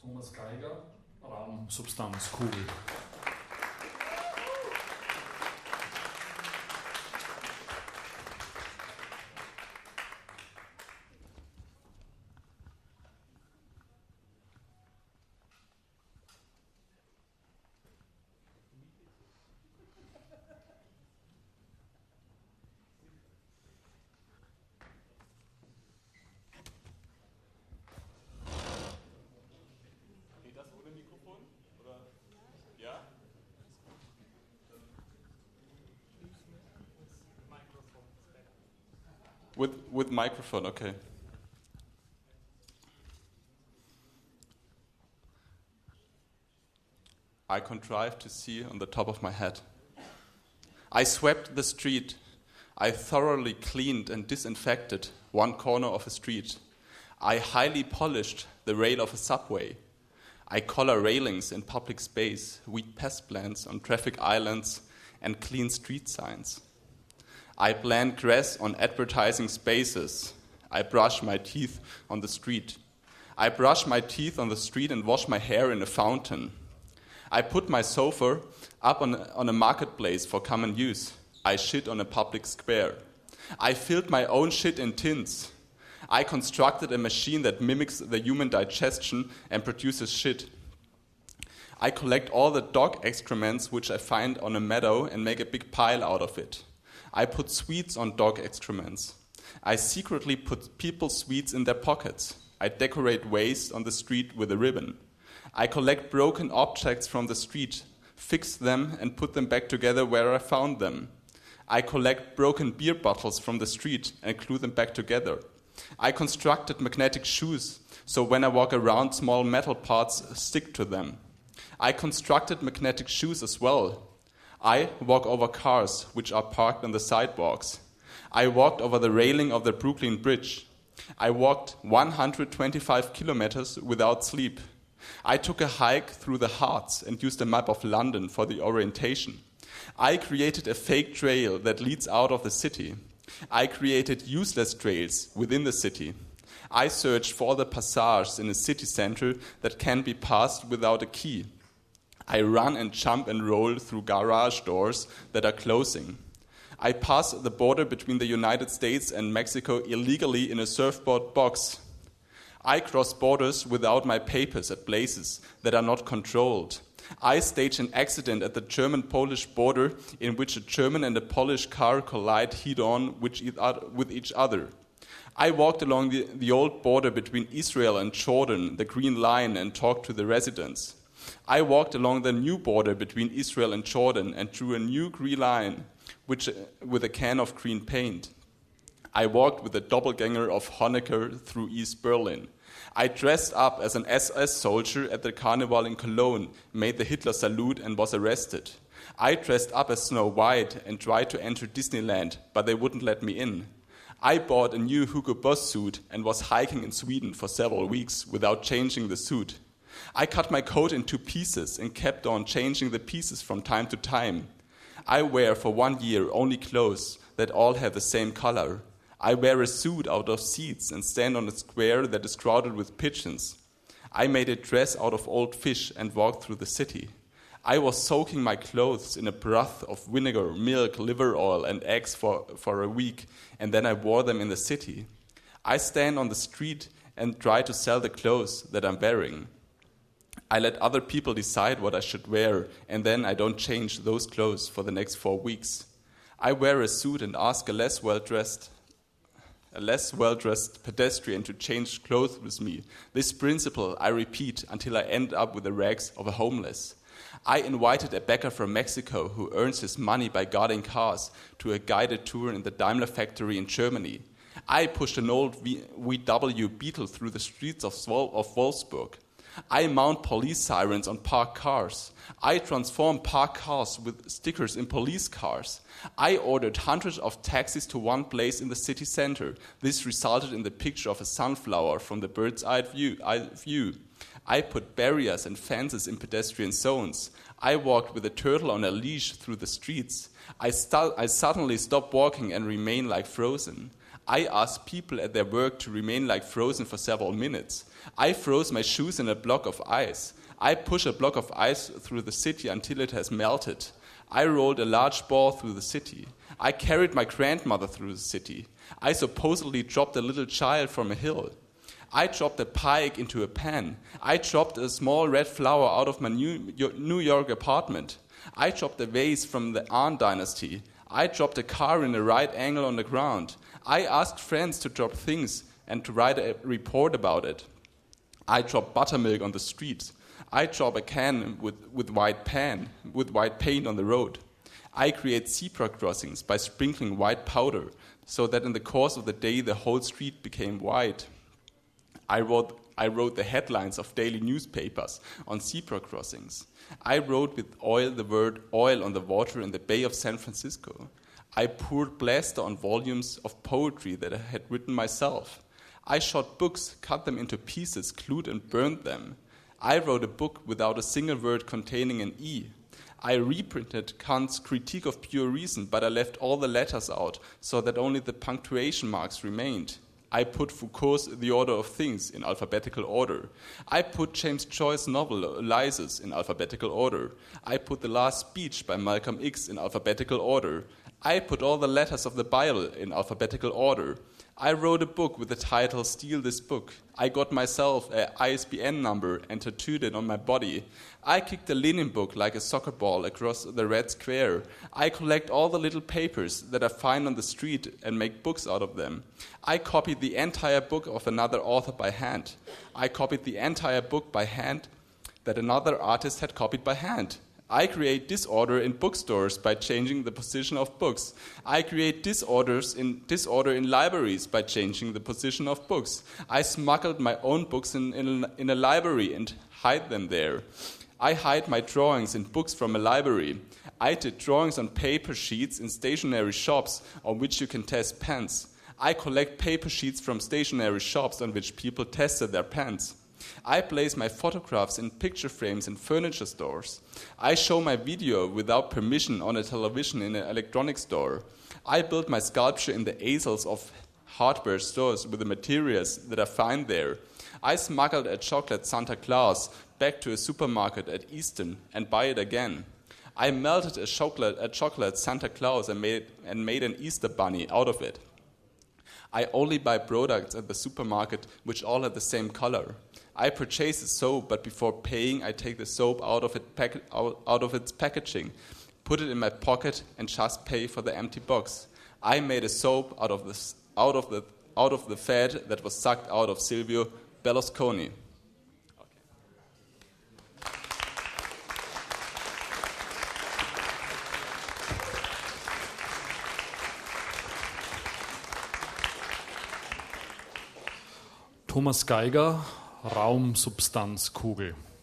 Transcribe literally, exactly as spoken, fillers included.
Thomas Geiger, Raum, Substanz, Kugel. With, with microphone, okay. I contrived to see on the top of my head. I swept the street. I thoroughly cleaned and disinfected one corner of a street. I highly polished the rail of a subway. I color railings in public space, weed pest plants on traffic islands, and clean street signs. I plant grass on advertising spaces. I brush my teeth on the street. I brush my teeth on the street and wash my hair in a fountain. I put my sofa up on a, on a marketplace for common use. I shit on a public square. I filled my own shit in tins. I constructed a machine that mimics the human digestion and produces shit. I collect all the dog excrements which I find on a meadow and make a big pile out of it. I put sweets on dog excrements. I secretly put people's sweets in their pockets. I decorate waste on the street with a ribbon. I collect broken objects from the street, fix them, and put them back together where I found them. I collect broken beer bottles from the street and glue them back together. I constructed magnetic shoes, so when I walk around, small metal parts stick to them. I constructed magnetic shoes as well. I walk over cars which are parked on the sidewalks. I walked over the railing of the Brooklyn Bridge. I walked one hundred twenty-five kilometers without sleep. I took a hike through the Harz and used a map of London for the orientation. I created a fake trail that leads out of the city. I created useless trails within the city. I searched for the passages in a city center that can be passed without a key. I run and jump and roll through garage doors that are closing. I pass the border between the United States and Mexico illegally in a surfboard box. I cross borders without my papers at places that are not controlled. I stage an accident at the German-Polish border in which a German and a Polish car collide head-on with each other. I walked along the, the old border between Israel and Jordan, the Green Line, and talked to the residents. I walked along the new border between Israel and Jordan and drew a new green line which, with a can of green paint. I walked with a doppelganger of Honecker through East Berlin. I dressed up as an S S soldier at the carnival in Cologne, made the Hitler salute and was arrested. I dressed up as Snow White and tried to enter Disneyland, but they wouldn't let me in. I bought a new Hugo Boss suit and was hiking in Sweden for several weeks without changing the suit. I cut my coat into pieces and kept on changing the pieces from time to time. I wear for one year only clothes that all have the same color. I wear a suit out of seeds and stand on a square that is crowded with pigeons. I made a dress out of old fish and walked through the city. I was soaking my clothes in a broth of vinegar, milk, liver oil, and eggs for, for a week, and then I wore them in the city. I stand on the street and try to sell the clothes that I'm wearing. I let other people decide what I should wear, and then I don't change those clothes for the next four weeks. I wear a suit and ask a less well-dressed a less well-dressed pedestrian to change clothes with me. This principle I repeat until I end up with the rags of a homeless. I invited a beggar from Mexico who earns his money by guarding cars to a guided tour in the Daimler factory in Germany. I pushed an old v- VW Beetle through the streets of, Swol- of Wolfsburg. I mount police sirens on parked cars. I transform parked cars with stickers in police cars. I ordered hundreds of taxis to one place in the city center. This resulted in the picture of a sunflower from the bird's eye view. Eye view. I put barriers and fences in pedestrian zones. I walked with a turtle on a leash through the streets. I, stu- I suddenly stopped walking and remained like frozen. I asked people at their work to remain like frozen for several minutes. I froze my shoes in a block of ice. I push a block of ice through the city until it has melted. I rolled a large ball through the city. I carried my grandmother through the city. I supposedly dropped a little child from a hill. I dropped a pike into a pan. I dropped a small red flower out of my New New York apartment. I dropped a vase from the An dynasty. I dropped a car in a right angle on the ground. I asked friends to drop things and to write a report about it. I dropped buttermilk on the streets. I drop a can with, with white pan, with white paint on the road. I create zebra crossings by sprinkling white powder so that in the course of the day the whole street became white. I wrote, I wrote the headlines of daily newspapers on zebra crossings. I wrote with oil the word oil on the water in the Bay of San Francisco. I poured plaster on volumes of poetry that I had written myself. I shot books, cut them into pieces, glued and burned them. I wrote a book without a single word containing an E. I reprinted Kant's Critique of Pure Reason, but I left all the letters out so that only the punctuation marks remained. I put Foucault's The Order of Things in alphabetical order. I put James Joyce's novel Ulysses in alphabetical order. I put The Last Speech by Malcolm X in alphabetical order. I put all the letters of the Bible in alphabetical order. I wrote a book with the title Steal This Book. I got myself an I S B N number and tattooed it on my body. I kicked the Lenin book like a soccer ball across the red square. I collect all the little papers that I find on the street and make books out of them. I copied the entire book of another author by hand. I copied the entire book by hand that another artist had copied by hand. I create disorder in bookstores by changing the position of books. I create disorders in disorder in libraries by changing the position of books. I smuggled my own books in, in, in a library and hide them there. I hide my drawings in books from a library. I did drawings on paper sheets in stationery shops on which you can test pens. I collect paper sheets from stationery shops on which people tested their pens. I place my photographs in picture frames in furniture stores. I show my video without permission on a television in an electronics store. I build my sculpture in the aisles of hardware stores with the materials that I find there. I smuggled a chocolate Santa Claus back to a supermarket at Easton and buy it again. I melted a chocolate, a chocolate Santa Claus and made, and made an Easter bunny out of it. I only buy products at the supermarket which all have the same color. I purchase the soap, but before paying, I take the soap out of, it pack- out, out of its packaging, put it in my pocket, and just pay for the empty box. I made a soap out of, this, out of, the, out of the fat that was sucked out of Silvio Berlusconi. Thomas Geiger, Raumsubstanzkugel.